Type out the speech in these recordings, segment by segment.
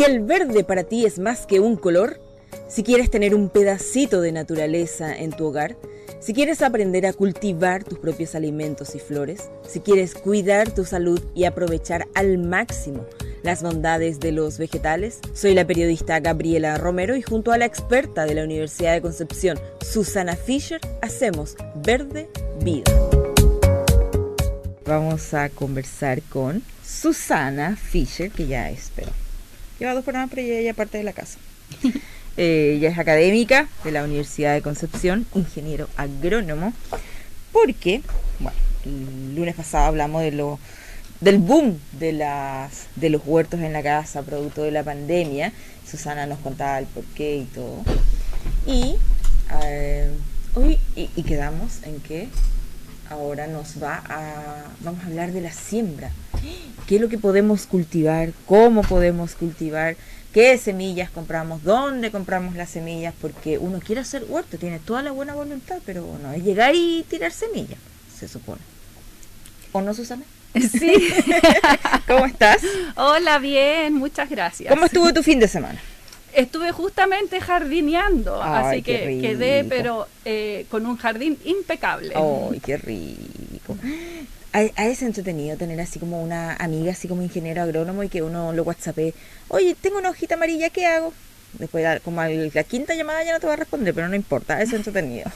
el verde para ti es más que un color, si quieres tener un pedacito de naturaleza en tu hogar, si quieres aprender a cultivar tus propios alimentos y flores, si quieres cuidar tu salud y aprovechar al máximo las bondades de los vegetales, soy la periodista Gabriela Romero y junto a la experta de la Universidad de Concepción, Susana Fischer, hacemos Verde Vida. Vamos a conversar con Susana Fischer, que ya es, pero lleva 2 programas, pero ella parte de la casa. Ella es académica de la Universidad de Concepción, ingeniero agrónomo, porque, bueno, el lunes pasado hablamos del boom de los huertos en la casa, producto de la pandemia. Susana nos contaba el porqué y todo. Y hoy quedamos en que ahora vamos a hablar de la siembra. ¿Qué es lo que podemos cultivar? ¿Cómo podemos cultivar? ¿Qué semillas compramos? ¿Dónde compramos las semillas? Porque uno quiere hacer huerto, tiene toda la buena voluntad, pero no es llegar y tirar semillas, se supone. ¿O no, Susana? Sí. ¿Cómo estás? Hola, bien, muchas gracias. ¿Cómo estuvo tu fin de semana? Estuve justamente jardineando, así qué que rico. quedé, pero con un jardín impecable. ¡Ay, qué rico! Es entretenido tener así como una amiga, así como ingeniero agrónomo, y que uno lo whatsappee. Oye, tengo una hojita amarilla, ¿qué hago? Después, como a la quinta llamada ya no te va a responder, pero no importa, es entretenido.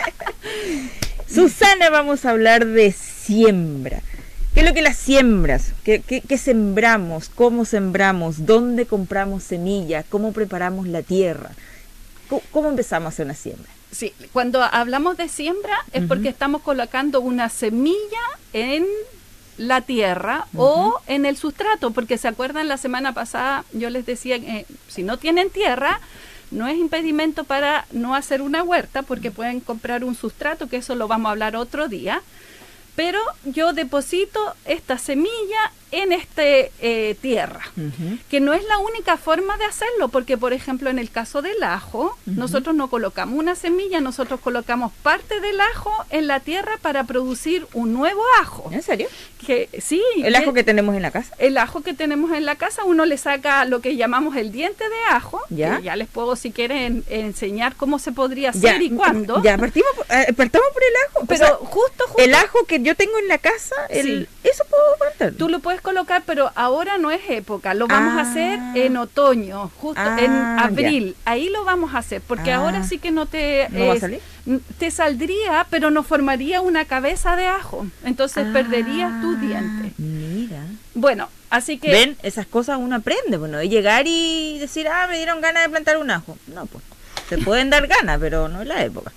Susana, vamos a hablar de siembra. ¿Qué es lo que las siembras? ¿Qué sembramos? ¿Cómo sembramos? ¿Dónde compramos semillas? ¿Cómo preparamos la tierra? ¿Cómo empezamos a hacer una siembra? Sí, cuando hablamos de siembra es porque estamos colocando una semilla en la tierra o en el sustrato, porque se acuerdan la semana pasada yo les decía que si no tienen tierra no es impedimento para no hacer una huerta, porque pueden comprar un sustrato, que eso lo vamos a hablar otro día. Pero yo deposito esta semilla en tierra, que no es la única forma de hacerlo, porque por ejemplo en el caso del ajo, nosotros no colocamos una semilla, nosotros colocamos parte del ajo en la tierra para producir un nuevo ajo. ¿En serio? Sí. ¿El ajo que tenemos en la casa? El ajo que tenemos en la casa, uno le saca lo que llamamos el diente de ajo, ¿ya? Que ya les puedo si quieren enseñar cómo se podría hacer y cuándo. Ya, partamos por el ajo. Pero o sea, justo. El ajo que yo tengo en la casa, sí. Eso puedo plantar. Tú lo puedes colocar, pero ahora no es época, lo vamos a hacer en otoño, justo en abril, ya. Ahí lo vamos a hacer, porque ahora sí que ¿no va a salir? Te saldría, pero no formaría una cabeza de ajo, entonces perderías tu diente. Mira. Bueno, así que... Ven, esas cosas uno aprende, bueno, y llegar y decir, me dieron ganas de plantar un ajo. No, pues, se pueden dar ganas, pero no es la época.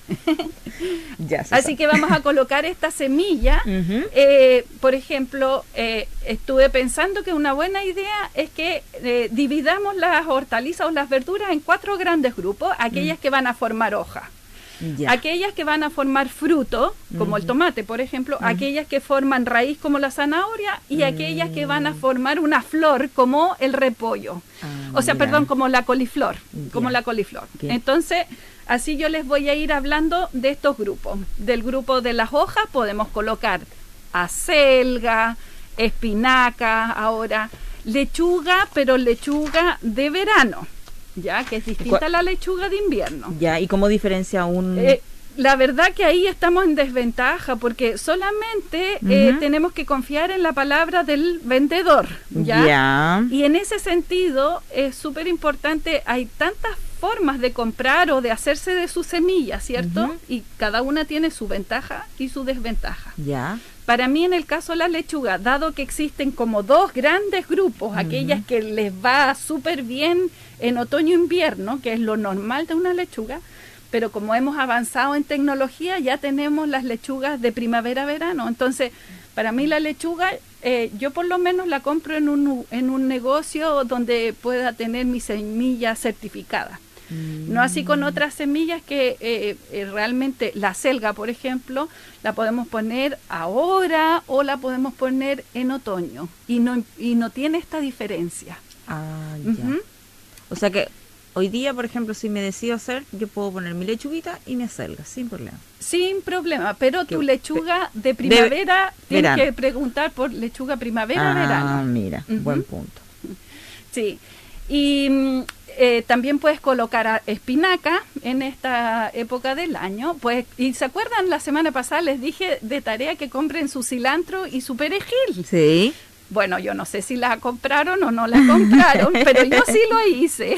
Ya, así que vamos a colocar esta semilla. Por ejemplo, estuve pensando que una buena idea es que dividamos las hortalizas o las verduras en 4 grandes grupos, aquellas que van a formar hoja. Ya. Aquellas que van a formar fruto, como el tomate, por ejemplo, aquellas que forman raíz, como la zanahoria, y aquellas que van a formar una flor, como el repollo. O sea, perdón, como la coliflor. Como la coliflor. Entonces, así yo les voy a ir hablando de estos grupos. Del grupo de las hojas podemos colocar acelga, espinaca, ahora lechuga, pero lechuga de verano. Ya, que es distinta a la lechuga de invierno. Ya, ¿y cómo diferencia la verdad que ahí estamos en desventaja, porque solamente tenemos que confiar en la palabra del vendedor, ¿ya? Y en ese sentido es súper importante, hay tantas formas de comprar o de hacerse de sus semillas, ¿cierto? Y cada una tiene su ventaja y su desventaja. Ya. Para mí, en el caso de la lechuga, dado que existen como 2 grandes grupos, aquellas que les va súper bien en otoño-invierno, que es lo normal de una lechuga, pero como hemos avanzado en tecnología, ya tenemos las lechugas de primavera-verano. Entonces, para mí la lechuga, yo por lo menos la compro en un negocio donde pueda tener mi semilla certificada. No así con otras semillas que realmente la selga, por ejemplo, la podemos poner ahora o la podemos poner en otoño y no tiene esta diferencia. Ya. O sea que hoy día, por ejemplo, si me decido hacer, yo puedo poner mi lechuguita y mi acelga, sin problema. Sin problema, pero tu lechuga de primavera, tienes que preguntar por lechuga primavera-verano. Mira, buen punto. Sí. Y también puedes colocar espinaca en esta época del año. Pues, y se acuerdan, la semana pasada les dije de tarea que compren su cilantro y su perejil. Sí. Bueno, yo no sé si la compraron o no la compraron, pero yo sí lo hice.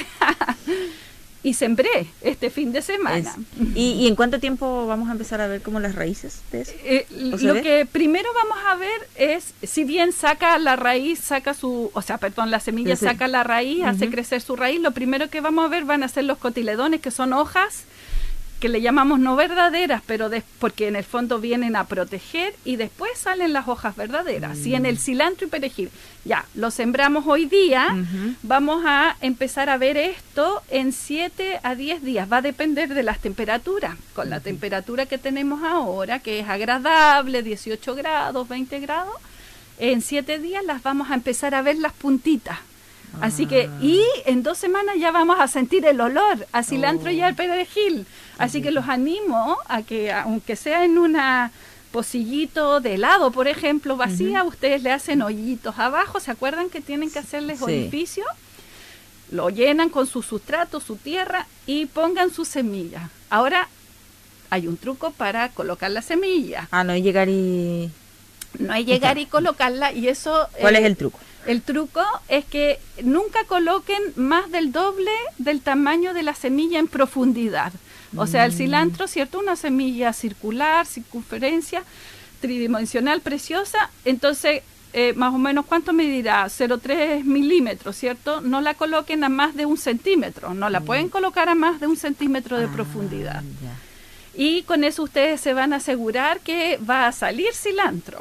Y sembré este fin de semana. ¿Y en cuánto tiempo vamos a empezar a ver como las raíces de eso? Lo que primero vamos a ver es, si bien saca la raíz, la semilla saca la raíz, hace crecer su raíz, lo primero que vamos a ver van a ser los cotiledones, que son hojas que le llamamos no verdaderas, pero porque en el fondo vienen a proteger, y después salen las hojas verdaderas. Y en el cilantro y perejil, ya, lo sembramos hoy día, vamos a empezar a ver esto en 7 a 10 días, va a depender de las temperaturas. Con la temperatura que tenemos ahora, que es agradable, 18 grados, 20 grados, en 7 días las vamos a empezar a ver las puntitas. Así que, y en 2 semanas ya vamos a sentir el olor a cilantro y al perejil. Así que los animo a que, aunque sea en una pocillito de helado, por ejemplo, vacía, ustedes le hacen hoyitos abajo. ¿Se acuerdan que tienen que hacerles orificio? Lo llenan con su sustrato, su tierra, y pongan su semilla. Ahora, hay un truco para colocar la semilla. No hay llegar y... No hay llegar y colocarla, y eso... ¿Cuál es el truco? El truco es que nunca coloquen más del doble del tamaño de la semilla en profundidad. O sea, el cilantro, ¿cierto? Una semilla circular, circunferencia, tridimensional, preciosa. Entonces, más o menos, ¿cuánto medirá? 0,3 milímetros, ¿cierto? No la coloquen a más de 1 centímetro. No la pueden colocar a más de 1 centímetro de profundidad. Ya. Y con eso ustedes se van a asegurar que va a salir cilantro.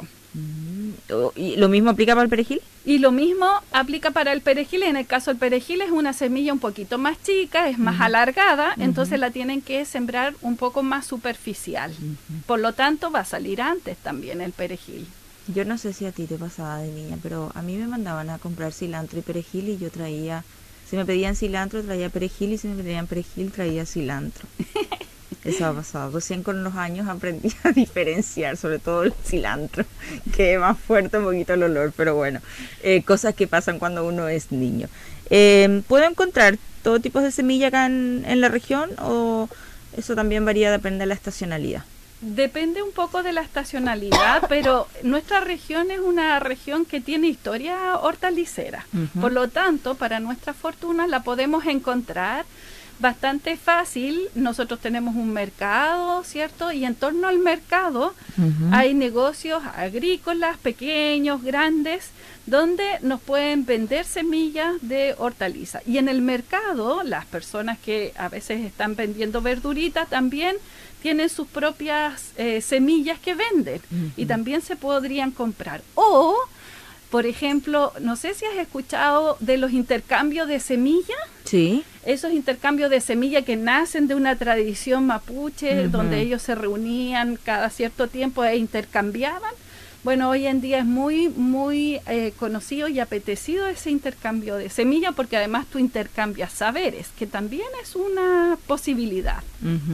¿Y lo mismo aplica para el perejil? Y lo mismo aplica para el perejil. En el caso del perejil es una semilla un poquito más chica, es más alargada, entonces la tienen que sembrar un poco más superficial. Por lo tanto, va a salir antes también el perejil. Yo no sé si a ti te pasaba de niña, pero a mí me mandaban a comprar cilantro y perejil, y yo traía, si me pedían cilantro traía perejil, y si me pedían perejil traía cilantro. Eso ha pasado. Recién con los años aprendí a diferenciar, sobre todo el cilantro, que es más fuerte un poquito el olor, pero bueno, cosas que pasan cuando uno es niño. ¿Puedo encontrar todo tipo de semilla acá en la región, o eso también varía, depende de la estacionalidad? Depende un poco de la estacionalidad, pero nuestra región es una región que tiene historia hortalicera. Por lo tanto, para nuestra fortuna la podemos encontrar bastante fácil. Nosotros tenemos un mercado, ¿cierto? Y en torno al mercado hay negocios agrícolas, pequeños, grandes, donde nos pueden vender semillas de hortaliza. Y en el mercado, las personas que a veces están vendiendo verdurita también tienen sus propias semillas que venden, y también se podrían comprar. O, por ejemplo, no sé si has escuchado de los intercambios de semillas. Sí. Esos intercambios de semilla que nacen de una tradición mapuche, donde ellos se reunían cada cierto tiempo e intercambiaban. Bueno, hoy en día es muy conocido y apetecido ese intercambio de semilla, porque además tú intercambias saberes, que también es una posibilidad.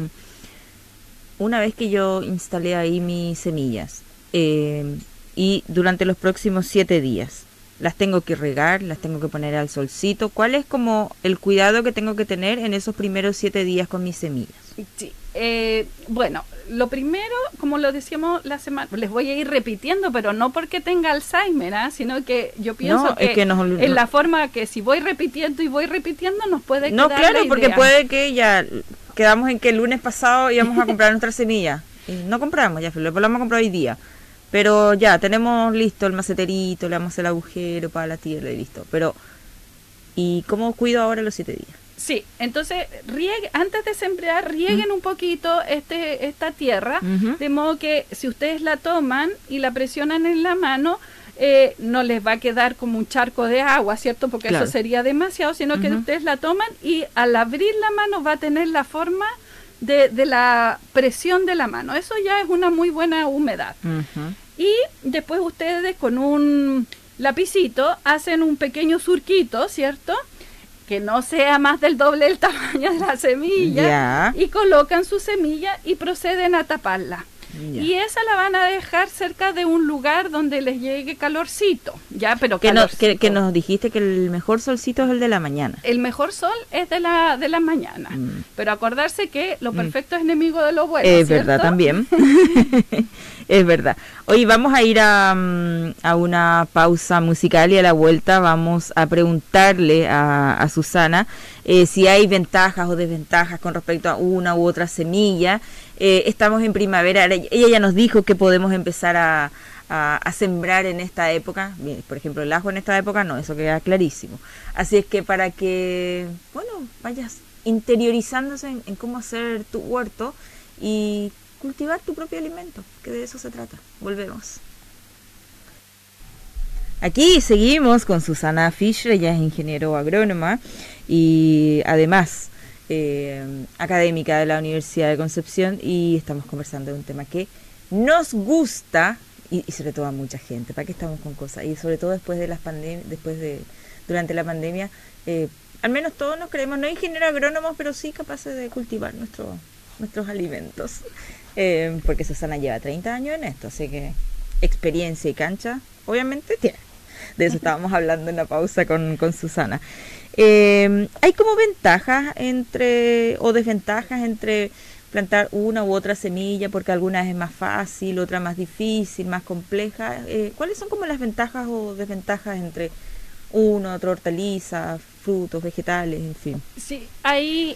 Una vez que yo instalé ahí mis semillas, y durante los próximos 7 días, las tengo que regar, las tengo que poner al solcito. ¿Cuál es como el cuidado que tengo que tener en esos primeros 7 días con mis semillas? Sí. Bueno, lo primero, como lo decíamos la semana, les voy a ir repitiendo, pero no porque tenga Alzheimer, sino que yo pienso que en la forma que si voy repitiendo nos puede quedar No, claro, la idea. Porque puede que ya quedamos en que el lunes pasado íbamos a comprar nuestra semilla. Y no compramos, ya lo vamos a comprar hoy día. Pero ya, tenemos listo el maceterito, le damos el agujero para la tierra y listo. Pero, ¿y cómo cuido ahora los 7 días? Sí, entonces antes de sembrar, rieguen un poquito esta tierra, de modo que si ustedes la toman y la presionan en la mano, no les va a quedar como un charco de agua, ¿cierto? Porque eso sería demasiado, sino que ustedes la toman y al abrir la mano va a tener la forma de la presión de la mano. Eso ya es una muy buena humedad. Y después ustedes con un lapicito hacen un pequeño surquito, ¿cierto?, que no sea más del doble del tamaño de la semilla, y colocan su semilla y proceden a taparla. Ya. Y esa la van a dejar cerca de un lugar donde les llegue calorcito, ya, pero Que calorcito. nos dijiste que el mejor solcito es el de la mañana. El mejor sol es de la mañana, pero acordarse que lo perfecto es enemigo de lo bueno, Es ¿cierto? verdad también. Es verdad. Hoy vamos a ir a una pausa musical y a la vuelta vamos a preguntarle a Susana si hay ventajas o desventajas con respecto a una u otra semilla. Estamos en primavera, ella ya nos dijo que podemos empezar a sembrar en esta época. Bien, por ejemplo, el ajo en esta época no, eso queda clarísimo. Así es que para que, bueno, vayas interiorizándose en cómo hacer tu huerto y cultivar tu propio alimento, que de eso se trata. Volvemos. Aquí seguimos con Susana Fischer, ella es ingeniero agrónoma y además académica de la Universidad de Concepción, y estamos conversando de un tema que nos gusta y sobre todo a mucha gente. ¿Para qué estamos con cosas? Y sobre todo después de las durante la pandemia, al menos todos nos creemos, no ingenieros agrónomos, pero sí capaces de cultivar nuestros alimentos. Porque Susana lleva 30 años en esto, así que experiencia y cancha, obviamente tiene. De eso estábamos hablando en la pausa con Susana. ¿Hay como ventajas o desventajas entre plantar una u otra semilla, porque alguna es más fácil, otra más difícil, más compleja? ¿Cuáles son como las ventajas o desventajas entre una, otra hortaliza, frutos, vegetales, en fin? Sí, hay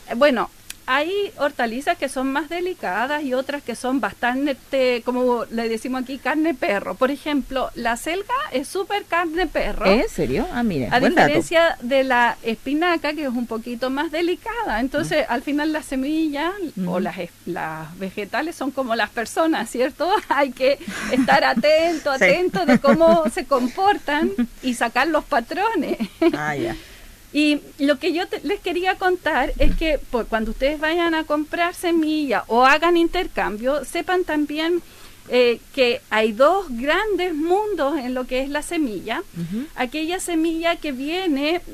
hortalizas que son más delicadas y otras que son bastante, como le decimos aquí, carne perro. Por ejemplo, la selga es súper carne perro. ¿En serio? Ah, mire, a buen diferencia dato. de la espinaca, que es un poquito más delicada. Entonces, al final las semillas o las vegetales son como las personas, ¿cierto? Hay que estar atento de cómo se comportan y sacar los patrones. Ah, ya. Y lo que yo les quería contar es que cuando ustedes vayan a comprar semilla o hagan intercambio, sepan también que hay dos grandes mundos en lo que es la semilla. Aquella semilla que viene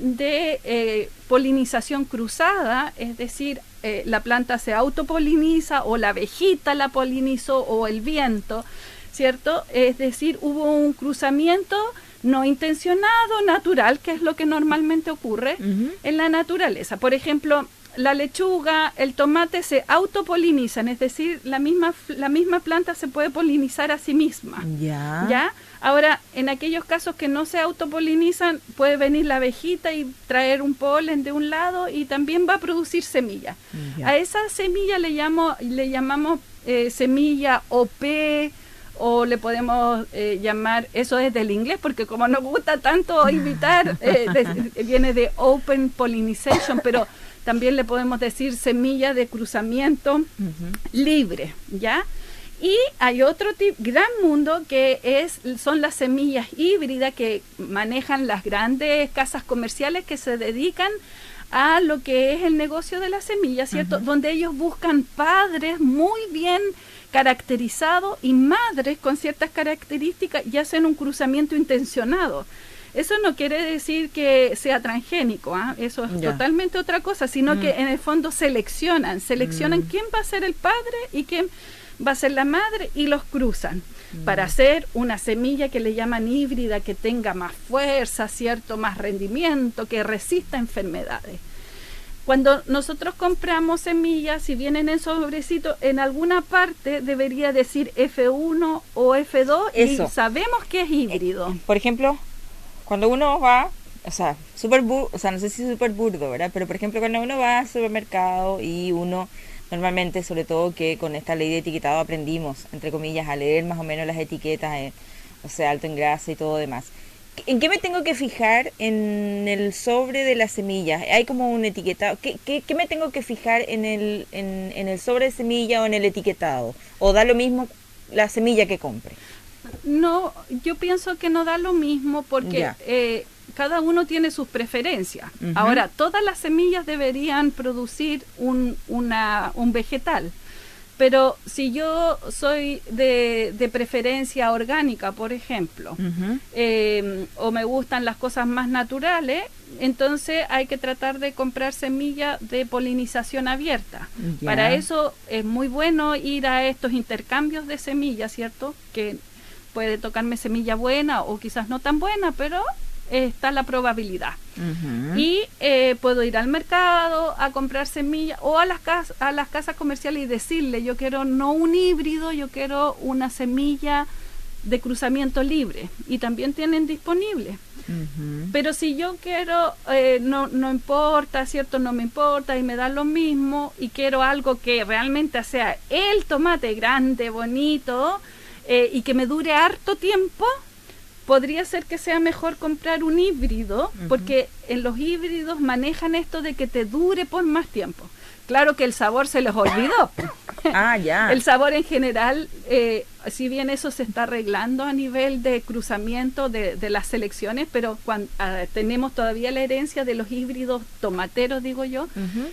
de polinización cruzada, es decir, la planta se autopoliniza o la abejita la polinizó o el viento, ¿cierto? Es decir, hubo un cruzamiento no intencionado, natural, que es lo que normalmente ocurre en la naturaleza. Por ejemplo, la lechuga, el tomate se autopolinizan, es decir, la misma planta se puede polinizar a sí misma. ¿Ya? Ahora, en aquellos casos que no se autopolinizan, puede venir la abejita y traer un polen de un lado y también va a producir semilla. A esa semilla le llamamos semilla OP, o le podemos llamar, eso es del inglés, porque como nos gusta tanto imitar, viene de Open Pollinization, pero también le podemos decir semilla de cruzamiento libre, ¿ya? Y hay otro gran mundo que son las semillas híbridas que manejan las grandes casas comerciales que se dedican a lo que es el negocio de la semilla, ¿cierto? Donde ellos buscan padres muy bien caracterizados y madres con ciertas características y hacen un cruzamiento intencionado. Eso no quiere decir que sea transgénico, eso es totalmente otra cosa, sino que en el fondo seleccionan quién va a ser el padre y quién va a ser la madre y los cruzan para hacer una semilla que le llaman híbrida, que tenga más fuerza, cierto, más rendimiento, que resista enfermedades. Cuando nosotros compramos semillas, si vienen en sobrecito, en alguna parte debería decir F1 o F2 y sabemos que es híbrido. Por ejemplo, cuando uno va, no sé si es súper burdo, ¿verdad? Pero por ejemplo, cuando uno va al supermercado y uno normalmente, sobre todo que con esta ley de etiquetado aprendimos, entre comillas, a leer más o menos las etiquetas, alto en grasa y todo demás. ¿En qué me tengo que fijar en el sobre de las semillas? Hay como un etiquetado. ¿Qué me tengo que fijar en el sobre de semilla o en el etiquetado? ¿O da lo mismo la semilla que compre? No, yo pienso que no da lo mismo porque cada uno tiene sus preferencias. Ahora, todas las semillas deberían producir un vegetal. Pero si yo soy de preferencia orgánica, por ejemplo, o me gustan las cosas más naturales, entonces hay que tratar de comprar semillas de polinización abierta. Para eso es muy bueno ir a estos intercambios de semillas, ¿cierto? Que puede tocarme semilla buena o quizás no tan buena, pero está la probabilidad. Y puedo ir al mercado a comprar semillas o a las casas comerciales y decirle, yo quiero no un híbrido, yo quiero una semilla de cruzamiento libre, y también tienen disponible. Pero si yo quiero, no importa, ¿cierto? No me importa y me da lo mismo, y quiero algo que realmente sea el tomate grande, bonito, y que me dure harto tiempo, podría ser que sea mejor comprar un híbrido, porque en los híbridos manejan esto de que te dure por más tiempo. Claro que el sabor se les olvidó. El sabor en general, si bien eso se está arreglando a nivel de cruzamiento de las selecciones, pero tenemos todavía la herencia de los híbridos tomateros, digo yo,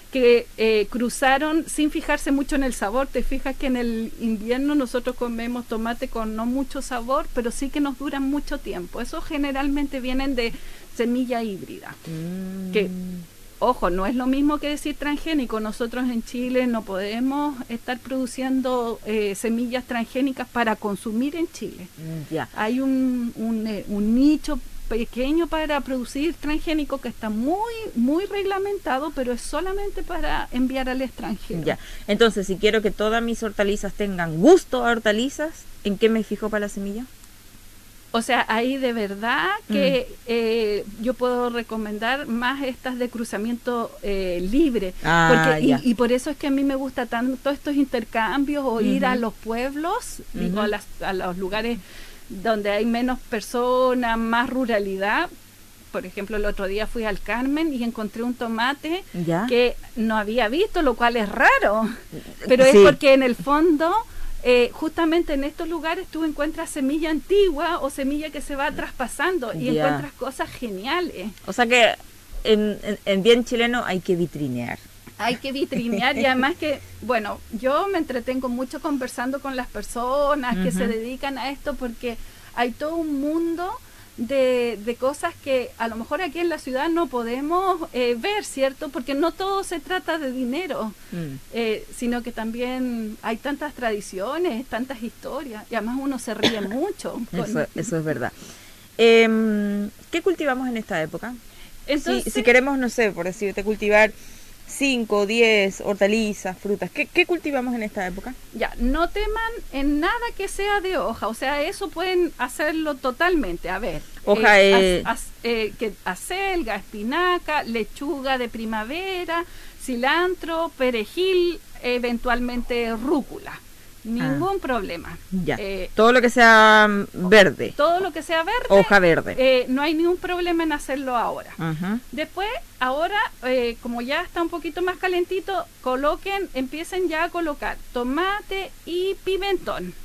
que cruzaron sin fijarse mucho en el sabor. Te fijas que en el invierno nosotros comemos tomate con no mucho sabor, pero sí que nos duran mucho tiempo. Eso generalmente vienen de semilla híbrida, que... Ojo, no es lo mismo que decir transgénico. Nosotros en Chile no podemos estar produciendo semillas transgénicas para consumir en Chile. Hay un nicho pequeño para producir transgénico que está muy reglamentado, pero es solamente para enviar al extranjero. Entonces, si quiero que todas mis hortalizas tengan gusto a hortalizas, ¿en qué me fijo para la semilla? O sea, ahí de verdad que yo puedo recomendar más estas de cruzamiento libre. Y por eso es que a mí me gusta tanto estos intercambios o ir a los pueblos, digo, a los lugares donde hay menos personas, más ruralidad. Por ejemplo, el otro día fui al Carmen y encontré un tomate que no había visto, lo cual es raro. Pero es porque en el fondo... justamente en estos lugares tú encuentras semilla antigua o semilla que se va traspasando y encuentras cosas geniales. O sea que en bien chileno hay que vitrinear. Hay que vitrinear y además que, bueno, yo me entretengo mucho conversando con las personas que se dedican a esto, porque hay todo un mundo de cosas que a lo mejor aquí en la ciudad no podemos ver, ¿cierto? Porque no todo se trata de dinero, sino que también hay tantas tradiciones, tantas historias, y además uno se ríe mucho. Eso es verdad. ¿Qué cultivamos en esta época? Entonces, si queremos, no sé, por decirte, cultivar 5, 10 hortalizas, frutas, ¿qué cultivamos en esta época? No teman en nada que sea de hoja, o sea, eso pueden hacerlo totalmente. A ver, acelga, espinaca, lechuga de primavera, cilantro, perejil, eventualmente rúcula. Ningún problema. Todo lo que sea verde. Todo lo que sea verde. Hoja verde. No hay ningún problema en hacerlo ahora. Después, ahora, como ya está un poquito más calentito, empiecen ya a colocar tomate y pimentón.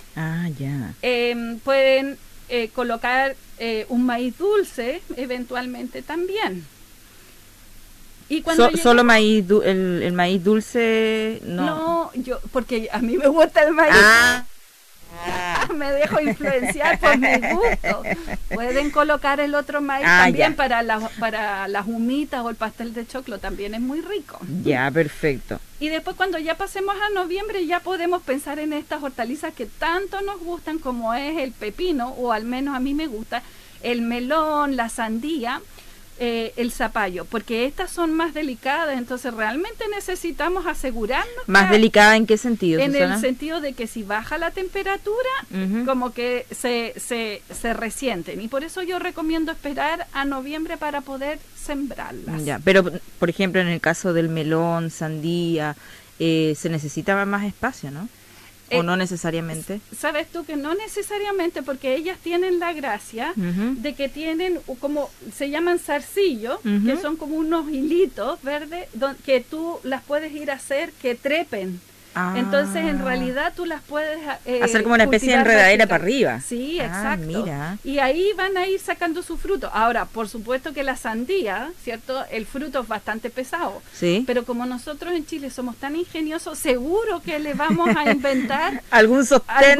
Pueden colocar un maíz dulce, eventualmente también. Y cuando solo el maíz dulce no, porque a mí me gusta el maíz. Me dejo influenciar por mi gusto. Pueden colocar el otro maíz también para las humitas o el pastel de choclo, también es muy rico. Perfecto. Y después cuando ya pasemos a noviembre ya podemos pensar en estas hortalizas que tanto nos gustan, como es el pepino, o al menos a mí me gusta el melón, la sandía, el zapallo, porque estas son más delicadas, entonces realmente necesitamos asegurarnos. ¿Más delicada en qué sentido, En Susana? el sentido de que si baja la temperatura, como que se resienten, y por eso yo recomiendo esperar a noviembre para poder sembrarlas. Pero por ejemplo en el caso del melón, sandía, se necesitaba más espacio, ¿no? ¿O no necesariamente? Sabes tú que no necesariamente, porque ellas tienen la gracia de que tienen, como se llaman zarcillos, que son como unos hilitos verdes, que tú las puedes ir a hacer que trepen. Entonces, en realidad, tú las puedes hacer como una especie de enredadera para arriba. Sí, exacto. Mira. Y ahí van a ir sacando su fruto. Ahora, por supuesto que la sandía, ¿cierto? El fruto es bastante pesado. Sí. Pero como nosotros en Chile somos tan ingeniosos, seguro que le vamos a inventar algún sostén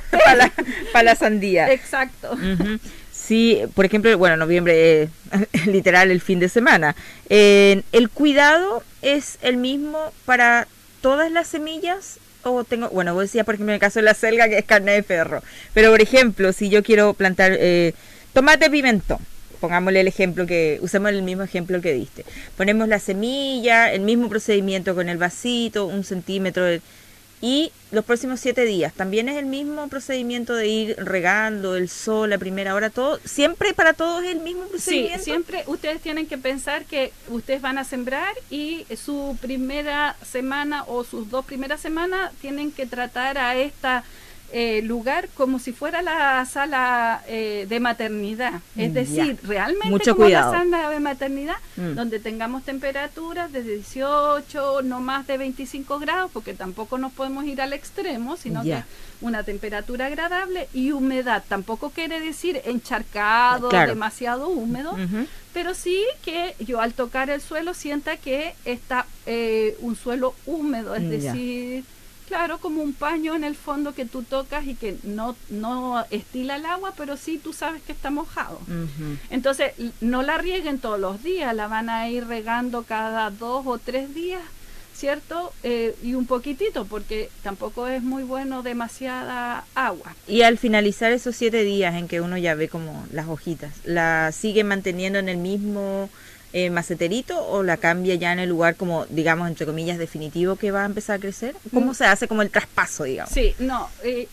para la sandía. Exacto. Uh-huh. Sí, por ejemplo, bueno, noviembre literal el fin de semana. ¿El cuidado es el mismo para todas las semillas? O tengo, bueno, vos decías, por ejemplo, en el caso de la selga, que es carne de perro. Pero, por ejemplo, si yo quiero plantar tomate pimentón, pongámosle el ejemplo usemos el mismo ejemplo que diste. Ponemos la semilla, el mismo procedimiento con el vasito, 1 centímetro, y los próximos 7 días, ¿también es el mismo procedimiento de ir regando, el sol, a primera hora, todo? ¿Siempre para todos es el mismo procedimiento? Sí, siempre ustedes tienen que pensar que ustedes van a sembrar y su primera semana o sus 2 primeras semanas tienen que tratar a esta lugar como si fuera la sala de maternidad, es decir, realmente mucho como cuidado. la sala de maternidad, donde tengamos temperaturas de 18, no más de 25 grados, porque tampoco nos podemos ir al extremo, sino que una temperatura agradable y humedad. Tampoco quiere decir encharcado, demasiado húmedo, pero sí que yo al tocar el suelo sienta que está un suelo húmedo, es decir, claro, como un paño en el fondo que tú tocas y que no estila el agua, pero sí tú sabes que está mojado. Entonces, no la rieguen todos los días, la van a ir regando cada 2 o 3 días, ¿cierto? Y un poquitito, porque tampoco es muy bueno demasiada agua. Y al finalizar esos 7 días en que uno ya ve como las hojitas, ¿la sigue manteniendo en el mismo maceterito o la cambia ya en el lugar como, digamos, entre comillas, definitivo que va a empezar a crecer? ¿Cómo se hace como el traspaso, digamos? Sí, no,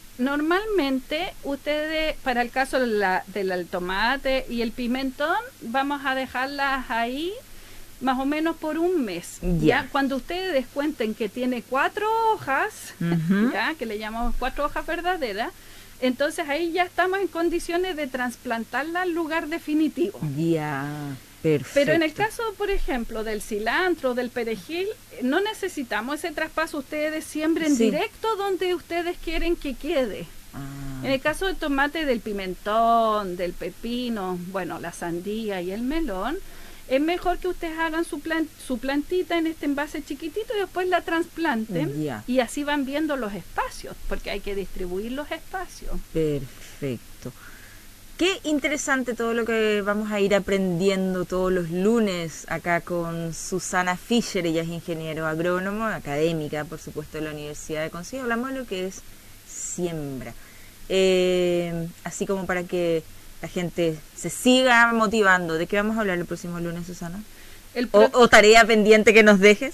normalmente ustedes, para el caso del tomate y el pimentón, vamos a dejarlas ahí más o menos por 1 mes. ¿Ya? Cuando ustedes cuenten que tiene 4 hojas, ¿ya? Que le llamamos 4 hojas verdaderas, entonces ahí ya estamos en condiciones de trasplantarla al lugar definitivo. Perfecto. Pero en el caso, por ejemplo, del cilantro, del perejil, no necesitamos ese traspaso. Ustedes siembren directo donde ustedes quieren que quede. En el caso del tomate, del pimentón, del pepino, bueno, la sandía y el melón, es mejor que ustedes hagan su plantita en este envase chiquitito y después la trasplanten y así van viendo los espacios, porque hay que distribuir los espacios. Perfecto. Qué interesante todo lo que vamos a ir aprendiendo todos los lunes acá con Susana Fischer. Ella es ingeniero agrónomo, académica, por supuesto, de la Universidad de Concepción. Hablamos de lo que es siembra. Así como para que la gente se siga motivando. ¿De qué vamos a hablar el próximo lunes, Susana? O tarea pendiente que nos dejes.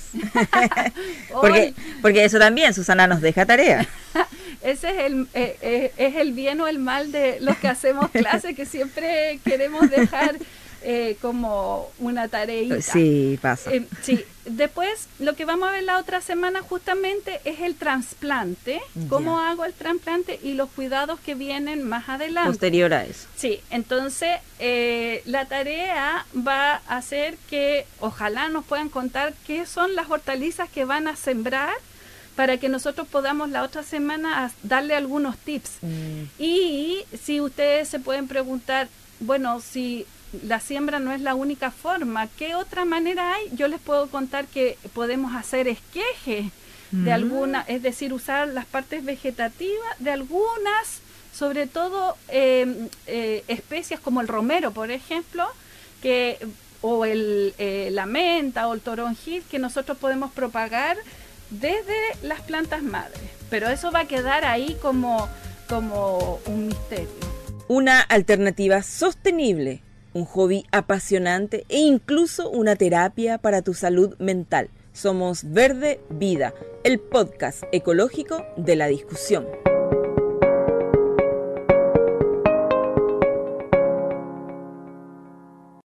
porque eso también, Susana nos deja tarea. Ese es el bien o el mal de los que hacemos clases, que siempre queremos dejar como una tareita. Sí, pasa. Sí. Después, lo que vamos a ver la otra semana justamente es el trasplante, cómo hago el trasplante y los cuidados que vienen más adelante. Posterior a eso. Sí, entonces la tarea va a ser que ojalá nos puedan contar qué son las hortalizas que van a sembrar para que nosotros podamos la otra semana darle algunos tips. Y si ustedes se pueden preguntar, bueno, si la siembra no es la única forma, ¿qué otra manera hay? Yo les puedo contar que podemos hacer esqueje de alguna, es decir, usar las partes vegetativas de algunas, sobre todo especies como el romero, por ejemplo, o la menta o el toronjil, que nosotros podemos propagar desde las plantas madres, pero eso va a quedar ahí como un misterio. Una alternativa sostenible, un hobby apasionante e incluso una terapia para tu salud mental. Somos Verde Vida, el podcast ecológico de la discusión.